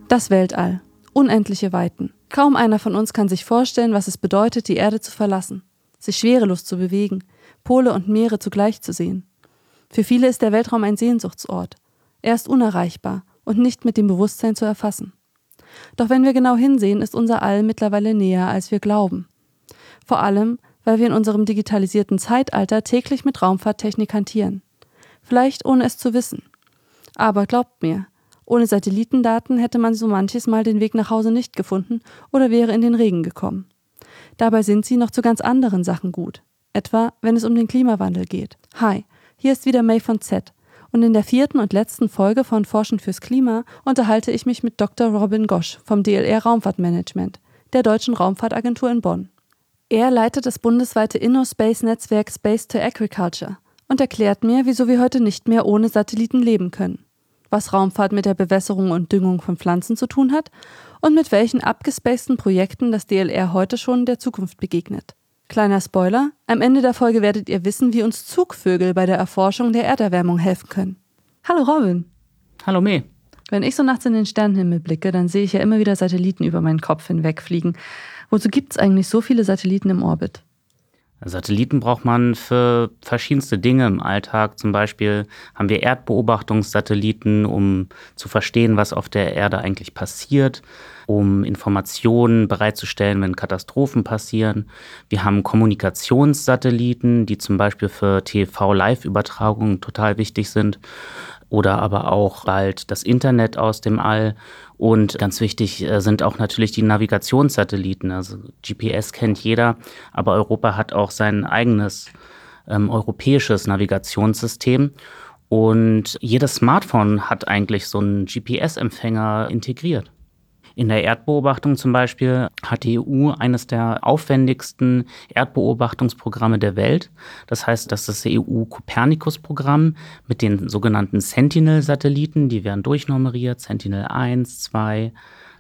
Das Weltall. Unendliche Weiten. Kaum einer von uns kann sich vorstellen, was es bedeutet, die Erde zu verlassen, sich schwerelos zu bewegen, Pole und Meere zugleich zu sehen. Für viele ist der Weltraum ein Sehnsuchtsort. Er ist unerreichbar und nicht mit dem Bewusstsein zu erfassen. Doch wenn wir genau hinsehen, ist unser All mittlerweile näher, als wir glauben. Vor allem, weil wir in unserem digitalisierten Zeitalter täglich mit Raumfahrttechnik hantieren. Vielleicht ohne es zu wissen. Aber glaubt mir, ohne Satellitendaten hätte man so manches Mal den Weg nach Hause nicht gefunden oder wäre in den Regen gekommen. Dabei sind sie noch zu ganz anderen Sachen gut. Etwa, wenn es um den Klimawandel geht. Hi, hier ist wieder May von Z. Und in der 4. und letzten Folge von Forschen fürs Klima unterhalte ich mich mit Dr. Robin Gosch vom DLR Raumfahrtmanagement, der Deutschen Raumfahrtagentur in Bonn. Er leitet das bundesweite InnoSpace-Netzwerk Space to Agriculture und erklärt mir, wieso wir heute nicht mehr ohne Satelliten leben können, was Raumfahrt mit der Bewässerung und Düngung von Pflanzen zu tun hat und mit welchen abgespaceden Projekten das DLR heute schon der Zukunft begegnet. Kleiner Spoiler, am Ende der Folge werdet ihr wissen, wie uns Zugvögel bei der Erforschung der Erderwärmung helfen können. Hallo Robin. Hallo May. Wenn ich so nachts in den Sternenhimmel blicke, dann sehe ich ja immer wieder Satelliten über meinen Kopf hinwegfliegen. Wozu gibt es eigentlich so viele Satelliten im Orbit? Satelliten braucht man für verschiedenste Dinge im Alltag. Zum Beispiel haben wir Erdbeobachtungssatelliten, um zu verstehen, was auf der Erde eigentlich passiert, um Informationen bereitzustellen, wenn Katastrophen passieren. Wir haben Kommunikationssatelliten, die zum Beispiel für TV-Live-Übertragungen total wichtig sind. Oder aber auch bald das Internet aus dem All. Und ganz wichtig sind auch natürlich die Navigationssatelliten. Also GPS kennt jeder, aber Europa hat auch sein eigenes europäisches Navigationssystem. Und jedes Smartphone hat eigentlich so einen GPS-Empfänger integriert. In der Erdbeobachtung zum Beispiel hat die EU eines der aufwendigsten Erdbeobachtungsprogramme der Welt. Das heißt, das ist das EU-Copernicus-Programm mit den sogenannten Sentinel-Satelliten. Die werden durchnummeriert, Sentinel 1, 2,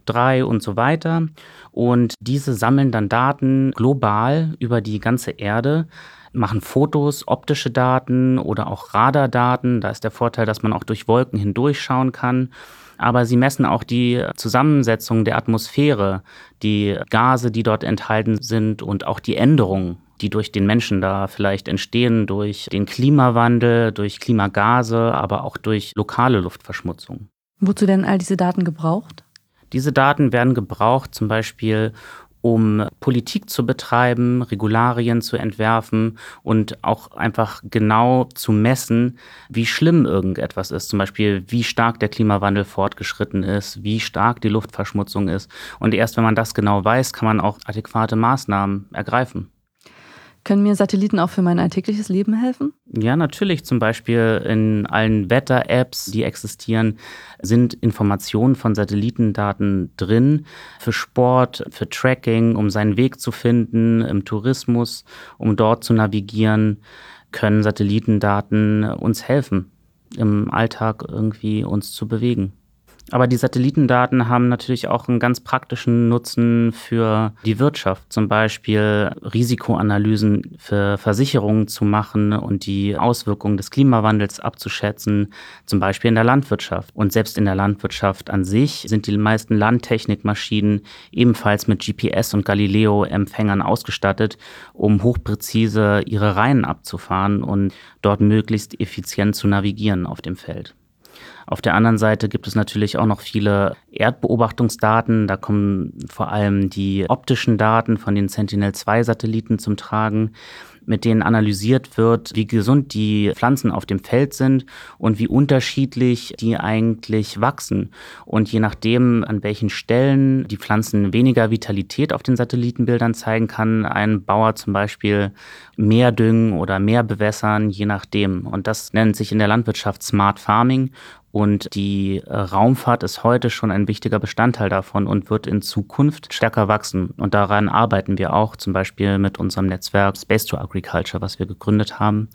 3 und so weiter. Und diese sammeln dann Daten global über die ganze Erde, machen Fotos, optische Daten oder auch Radardaten. Da ist der Vorteil, dass man auch durch Wolken hindurchschauen kann. Aber sie messen auch die Zusammensetzung der Atmosphäre, die Gase, die dort enthalten sind und auch die Änderungen, die durch den Menschen da vielleicht entstehen, durch den Klimawandel, durch Klimagase, aber auch durch lokale Luftverschmutzung. Wozu werden all diese Daten gebraucht? Diese Daten werden gebraucht, zum Beispiel um Politik zu betreiben, Regularien zu entwerfen und auch einfach genau zu messen, wie schlimm irgendetwas ist. Zum Beispiel, wie stark der Klimawandel fortgeschritten ist, wie stark die Luftverschmutzung ist. Und erst wenn man das genau weiß, kann man auch adäquate Maßnahmen ergreifen. Können mir Satelliten auch für mein alltägliches Leben helfen? Ja, natürlich. Zum Beispiel in allen Wetter-Apps, die existieren, sind Informationen von Satellitendaten drin. Für Sport, für Tracking, um seinen Weg zu finden, im Tourismus, um dort zu navigieren, können Satellitendaten uns helfen, im Alltag irgendwie uns zu bewegen. Aber die Satellitendaten haben natürlich auch einen ganz praktischen Nutzen für die Wirtschaft. Zum Beispiel Risikoanalysen für Versicherungen zu machen und die Auswirkungen des Klimawandels abzuschätzen, zum Beispiel in der Landwirtschaft. Und selbst in der Landwirtschaft an sich sind die meisten Landtechnikmaschinen ebenfalls mit GPS- und Galileo-Empfängern ausgestattet, um hochpräzise ihre Reihen abzufahren und dort möglichst effizient zu navigieren auf dem Feld. Auf der anderen Seite gibt es natürlich auch noch viele Erdbeobachtungsdaten. Da kommen vor allem die optischen Daten von den Sentinel-2-Satelliten zum Tragen, mit denen analysiert wird, wie gesund die Pflanzen auf dem Feld sind und wie unterschiedlich die eigentlich wachsen. Und je nachdem, an welchen Stellen die Pflanzen weniger Vitalität auf den Satellitenbildern zeigen, kann ein Bauer zum Beispiel mehr düngen oder mehr bewässern, je nachdem. Und das nennt sich in der Landwirtschaft Smart Farming. Und die Raumfahrt ist heute schon ein wichtiger Bestandteil davon und wird in Zukunft stärker wachsen. Und daran arbeiten wir auch, zum Beispiel mit unserem Netzwerk Space to Agriculture, was wir gegründet haben,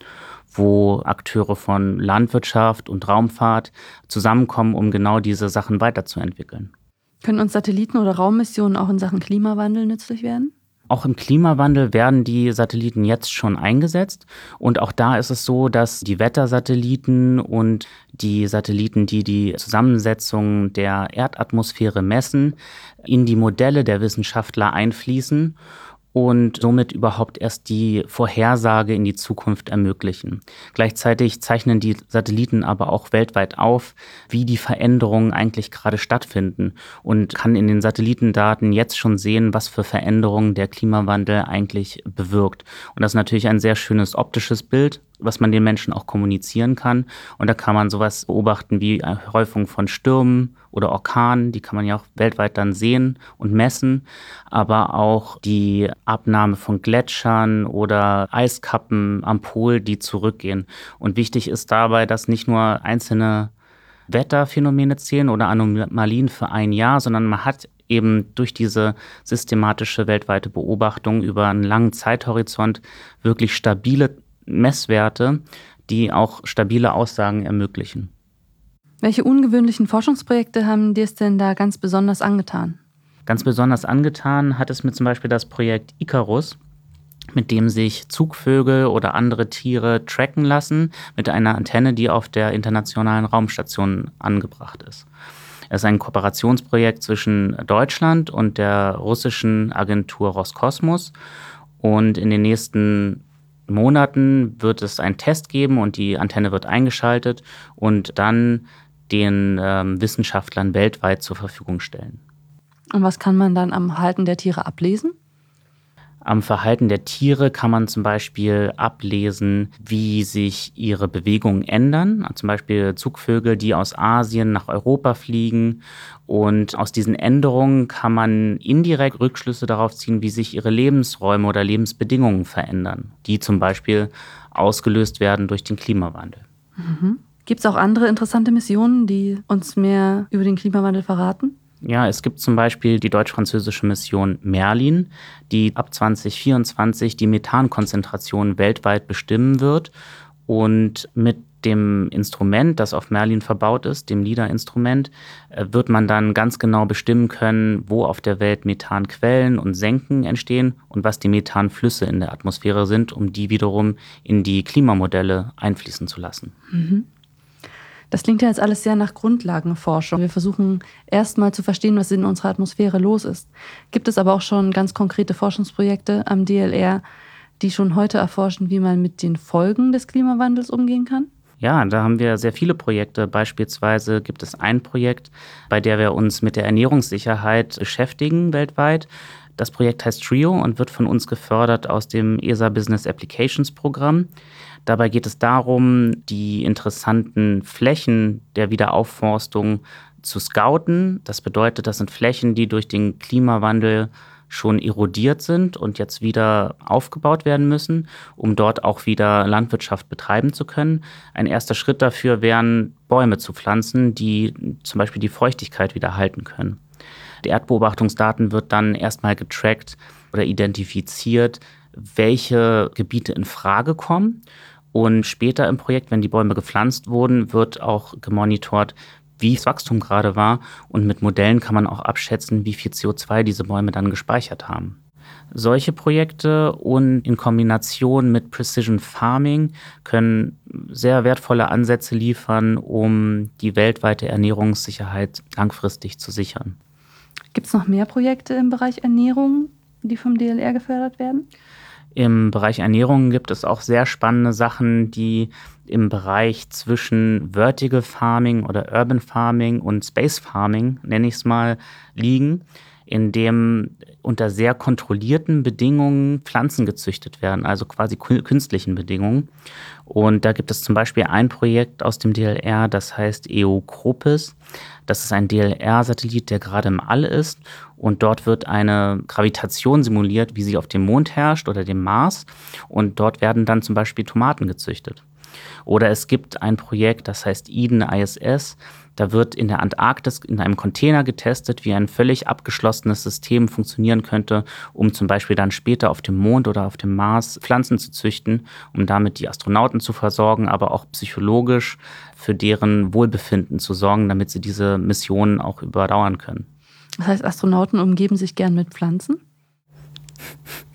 wo Akteure von Landwirtschaft und Raumfahrt zusammenkommen, um genau diese Sachen weiterzuentwickeln. Können uns Satelliten oder Raummissionen auch in Sachen Klimawandel nützlich werden? Auch im Klimawandel werden die Satelliten jetzt schon eingesetzt. Und auch da ist es so, dass die Wettersatelliten und die Satelliten, die die Zusammensetzung der Erdatmosphäre messen, in die Modelle der Wissenschaftler einfließen und somit überhaupt erst die Vorhersage in die Zukunft ermöglichen. Gleichzeitig zeichnen die Satelliten aber auch weltweit auf, wie die Veränderungen eigentlich gerade stattfinden und kann in den Satellitendaten jetzt schon sehen, was für Veränderungen der Klimawandel eigentlich bewirkt. Und das ist natürlich ein sehr schönes optisches Bild, was man den Menschen auch kommunizieren kann. Und da kann man sowas beobachten wie eine Häufung von Stürmen oder Orkanen, die kann man ja auch weltweit dann sehen und messen, aber auch die Abnahme von Gletschern oder Eiskappen am Pol, die zurückgehen. Und wichtig ist dabei, dass nicht nur einzelne Wetterphänomene zählen oder Anomalien für ein Jahr, sondern man hat eben durch diese systematische weltweite Beobachtung über einen langen Zeithorizont wirklich stabile Messwerte, die auch stabile Aussagen ermöglichen. Welche ungewöhnlichen Forschungsprojekte haben dir es denn da ganz besonders angetan? Ganz besonders angetan hat es mir zum Beispiel das Projekt Icarus, mit dem sich Zugvögel oder andere Tiere tracken lassen mit einer Antenne, die auf der Internationalen Raumstation angebracht ist. Es ist ein Kooperationsprojekt zwischen Deutschland und der russischen Agentur Roskosmos. Und in den nächsten Monaten wird es einen Test geben und die Antenne wird eingeschaltet und dann den Wissenschaftlern weltweit zur Verfügung stellen. Und was kann man dann am Verhalten der Tiere ablesen? Am Verhalten der Tiere kann man zum Beispiel ablesen, wie sich ihre Bewegungen ändern. Zum Beispiel Zugvögel, die aus Asien nach Europa fliegen. Und aus diesen Änderungen kann man indirekt Rückschlüsse darauf ziehen, wie sich ihre Lebensräume oder Lebensbedingungen verändern, die zum Beispiel ausgelöst werden durch den Klimawandel. Mhm. Gibt es auch andere interessante Missionen, die uns mehr über den Klimawandel verraten? Ja, es gibt zum Beispiel die deutsch-französische Mission Merlin, die ab 2024 die Methankonzentration weltweit bestimmen wird. Und mit dem Instrument, das auf Merlin verbaut ist, dem LIDAR-Instrument, wird man dann ganz genau bestimmen können, wo auf der Welt Methanquellen und Senken entstehen und was die Methanflüsse in der Atmosphäre sind, um die wiederum in die Klimamodelle einfließen zu lassen. Mhm. Das klingt ja jetzt alles sehr nach Grundlagenforschung. Wir versuchen erstmal zu verstehen, was in unserer Atmosphäre los ist. Gibt es aber auch schon ganz konkrete Forschungsprojekte am DLR, die schon heute erforschen, wie man mit den Folgen des Klimawandels umgehen kann? Ja, da haben wir sehr viele Projekte. Beispielsweise gibt es ein Projekt, bei dem wir uns mit der Ernährungssicherheit beschäftigen weltweit. Das Projekt heißt TRIO und wird von uns gefördert aus dem ESA Business Applications Programm. Dabei geht es darum, die interessanten Flächen der Wiederaufforstung zu scouten. Das bedeutet, das sind Flächen, die durch den Klimawandel schon erodiert sind und jetzt wieder aufgebaut werden müssen, um dort auch wieder Landwirtschaft betreiben zu können. Ein erster Schritt dafür wären, Bäume zu pflanzen, die zum Beispiel die Feuchtigkeit wieder halten können. Die Erdbeobachtungsdaten wird dann erstmal getrackt oder identifiziert, welche Gebiete in Frage kommen. Und später im Projekt, wenn die Bäume gepflanzt wurden, wird auch gemonitort, wie das Wachstum gerade war. Und mit Modellen kann man auch abschätzen, wie viel CO2 diese Bäume dann gespeichert haben. Solche Projekte und in Kombination mit Precision Farming können sehr wertvolle Ansätze liefern, um die weltweite Ernährungssicherheit langfristig zu sichern. Gibt es noch mehr Projekte im Bereich Ernährung, die vom DLR gefördert werden? Im Bereich Ernährung gibt es auch sehr spannende Sachen, die im Bereich zwischen Vertical Farming oder Urban Farming und Space Farming, nenne ich es mal, liegen, in dem unter sehr kontrollierten Bedingungen Pflanzen gezüchtet werden, also quasi künstlichen Bedingungen. Und da gibt es zum Beispiel ein Projekt aus dem DLR, das heißt EOCROPIS. Das ist ein DLR-Satellit, der gerade im All ist. Und dort wird eine Gravitation simuliert, wie sie auf dem Mond herrscht oder dem Mars. Und dort werden dann zum Beispiel Tomaten gezüchtet. Oder es gibt ein Projekt, das heißt Eden ISS. Da wird in der Antarktis in einem Container getestet, wie ein völlig abgeschlossenes System funktionieren könnte, um zum Beispiel dann später auf dem Mond oder auf dem Mars Pflanzen zu züchten, um damit die Astronauten zu versorgen, aber auch psychologisch für deren Wohlbefinden zu sorgen, damit sie diese Missionen auch überdauern können. Das heißt, Astronauten umgeben sich gern mit Pflanzen?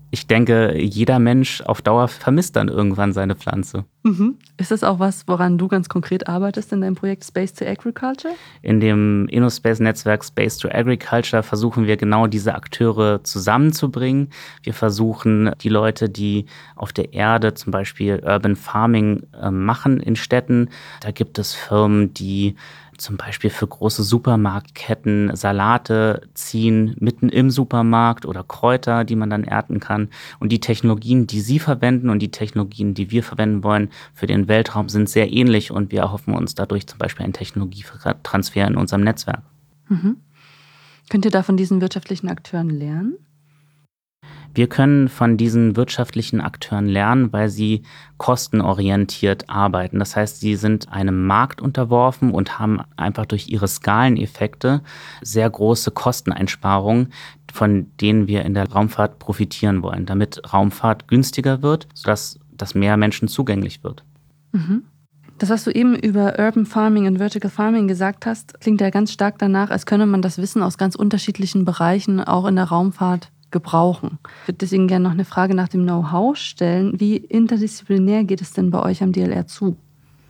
Ich denke, jeder Mensch auf Dauer vermisst dann irgendwann seine Pflanze. Mhm. Ist das auch was, woran du ganz konkret arbeitest in deinem Projekt Space to Agriculture? In dem InnoSpace-Netzwerk Space to Agriculture versuchen wir genau diese Akteure zusammenzubringen. Wir versuchen die Leute, die auf der Erde zum Beispiel Urban Farming machen in Städten. Da gibt es Firmen, die zum Beispiel für große Supermarktketten Salate ziehen, mitten im Supermarkt oder Kräuter, die man dann ernten kann. Und die Technologien, die sie verwenden und die Technologien, die wir verwenden wollen für den Weltraum, sind sehr ähnlich und wir erhoffen uns dadurch zum Beispiel einen Technologietransfer in unserem Netzwerk. Mhm. Könnt ihr da von diesen wirtschaftlichen Akteuren lernen? Wir können von diesen wirtschaftlichen Akteuren lernen, weil sie kostenorientiert arbeiten. Das heißt, sie sind einem Markt unterworfen und haben einfach durch ihre Skaleneffekte sehr große Kosteneinsparungen, von denen wir in der Raumfahrt profitieren wollen, damit Raumfahrt günstiger wird, sodass das mehr Menschen zugänglich wird. Mhm. Das, was du eben über Urban Farming und Vertical Farming gesagt hast, klingt ja ganz stark danach, als könne man das Wissen aus ganz unterschiedlichen Bereichen auch in der Raumfahrt gebrauchen. Ich würde deswegen gerne noch eine Frage nach dem Know-how stellen. Wie interdisziplinär geht es denn bei euch am DLR zu?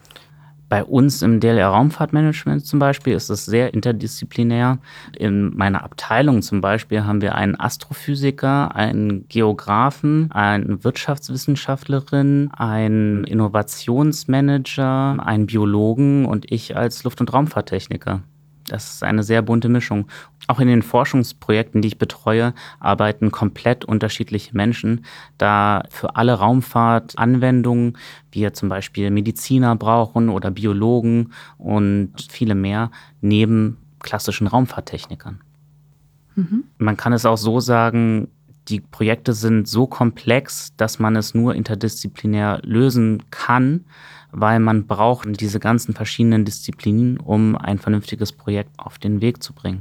Bei uns im DLR Raumfahrtmanagement zum Beispiel ist es sehr interdisziplinär. In meiner Abteilung zum Beispiel haben wir einen Astrophysiker, einen Geografen, eine Wirtschaftswissenschaftlerin, einen Innovationsmanager, einen Biologen und ich als Luft- und Raumfahrttechniker. Das ist eine sehr bunte Mischung. Auch in den Forschungsprojekten, die ich betreue, arbeiten komplett unterschiedliche Menschen, da für alle Raumfahrtanwendungen wir zum Beispiel Mediziner brauchen oder Biologen und viele mehr neben klassischen Raumfahrttechnikern. Mhm. Man kann es auch so sagen, die Projekte sind so komplex, dass man es nur interdisziplinär lösen kann, weil man braucht diese ganzen verschiedenen Disziplinen, um ein vernünftiges Projekt auf den Weg zu bringen.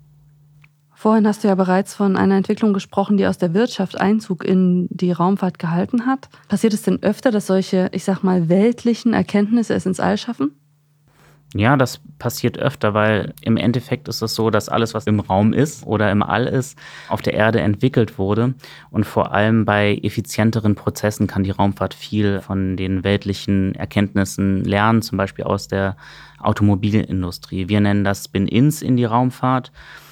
Vorhin hast du ja bereits von einer Entwicklung gesprochen, die aus der Wirtschaft Einzug in die Raumfahrt gehalten hat. Passiert es denn öfter, dass solche, ich sag mal, weltlichen Erkenntnisse es ins All schaffen? Ja, das passiert öfter, weil im Endeffekt ist es so, dass alles, was im Raum ist oder im All ist, auf der Erde entwickelt wurde. Und vor allem bei effizienteren Prozessen kann die Raumfahrt viel von den weltlichen Erkenntnissen lernen, zum Beispiel aus der Automobilindustrie. Wir nennen das Spin-ins in die Raumfahrt.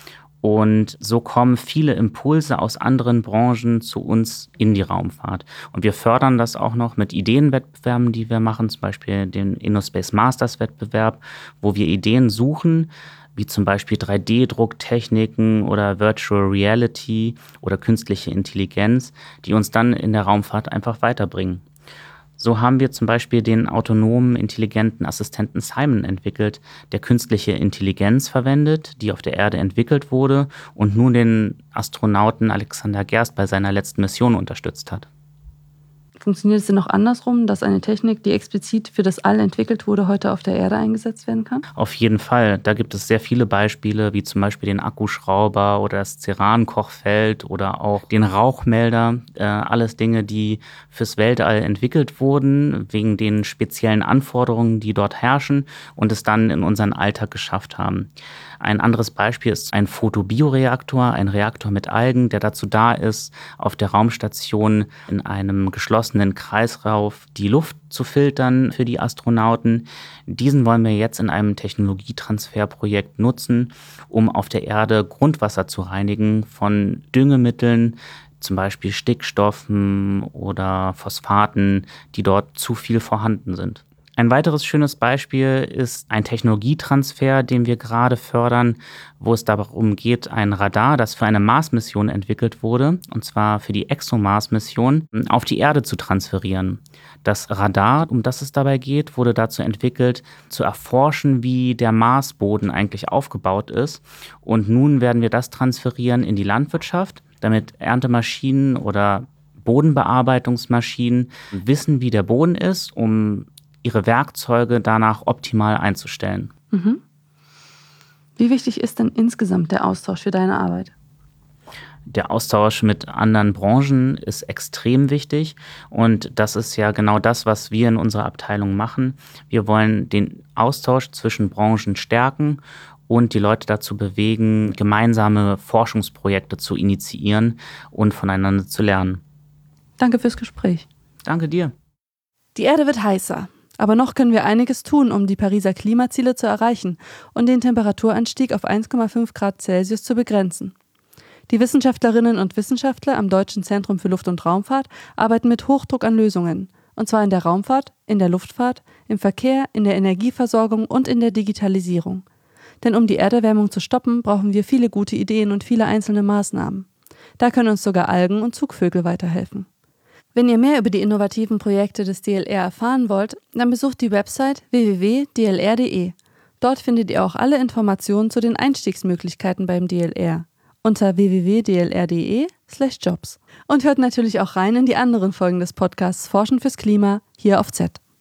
Und so kommen viele Impulse aus anderen Branchen zu uns in die Raumfahrt. Und wir fördern das auch noch mit Ideenwettbewerben, die wir machen, zum Beispiel den InnoSpace Masters Wettbewerb, wo wir Ideen suchen, wie zum Beispiel 3D-Drucktechniken oder Virtual Reality oder künstliche Intelligenz, die uns dann in der Raumfahrt einfach weiterbringen. So haben wir zum Beispiel den autonomen, intelligenten Assistenten Simon entwickelt, der künstliche Intelligenz verwendet, die auf der Erde entwickelt wurde und nun den Astronauten Alexander Gerst bei seiner letzten Mission unterstützt hat. Funktioniert es denn noch andersrum, dass eine Technik, die explizit für das All entwickelt wurde, heute auf der Erde eingesetzt werden kann? Auf jeden Fall. Da gibt es sehr viele Beispiele, wie zum Beispiel den Akkuschrauber oder das Ceran-Kochfeld oder auch den Rauchmelder. Alles Dinge, die fürs Weltall entwickelt wurden, wegen den speziellen Anforderungen, die dort herrschen und es dann in unseren Alltag geschafft haben. Ein anderes Beispiel ist ein Photobioreaktor, ein Reaktor mit Algen, der dazu da ist, auf der Raumstation in einem geschlossenen Kreislauf die Luft zu filtern für die Astronauten. Diesen wollen wir jetzt in einem Technologietransferprojekt nutzen, um auf der Erde Grundwasser zu reinigen von Düngemitteln, zum Beispiel Stickstoffen oder Phosphaten, die dort zu viel vorhanden sind. Ein weiteres schönes Beispiel ist ein Technologietransfer, den wir gerade fördern, wo es darum geht, ein Radar, das für eine Mars-Mission entwickelt wurde, und zwar für die ExoMars-Mission, auf die Erde zu transferieren. Das Radar, um das es dabei geht, wurde dazu entwickelt, zu erforschen, wie der Marsboden eigentlich aufgebaut ist. Und nun werden wir das transferieren in die Landwirtschaft, damit Erntemaschinen oder Bodenbearbeitungsmaschinen wissen, wie der Boden ist, um ihre Werkzeuge danach optimal einzustellen. Mhm. Wie wichtig ist denn insgesamt der Austausch für deine Arbeit? Der Austausch mit anderen Branchen ist extrem wichtig und das ist ja genau das, was wir in unserer Abteilung machen. Wir wollen den Austausch zwischen Branchen stärken und die Leute dazu bewegen, gemeinsame Forschungsprojekte zu initiieren und voneinander zu lernen. Danke fürs Gespräch. Danke dir. Die Erde wird heißer. Aber noch können wir einiges tun, um die Pariser Klimaziele zu erreichen und den Temperaturanstieg auf 1,5 Grad Celsius zu begrenzen. Die Wissenschaftlerinnen und Wissenschaftler am Deutschen Zentrum für Luft- und Raumfahrt arbeiten mit Hochdruck an Lösungen. Und zwar in der Raumfahrt, in der Luftfahrt, im Verkehr, in der Energieversorgung und in der Digitalisierung. Denn um die Erderwärmung zu stoppen, brauchen wir viele gute Ideen und viele einzelne Maßnahmen. Da können uns sogar Algen und Zugvögel weiterhelfen. Wenn ihr mehr über die innovativen Projekte des DLR erfahren wollt, dann besucht die Website www.dlr.de. Dort findet ihr auch alle Informationen zu den Einstiegsmöglichkeiten beim DLR unter www.dlr.de/jobs. Und hört natürlich auch rein in die anderen Folgen des Podcasts Forschen fürs Klima hier auf Z.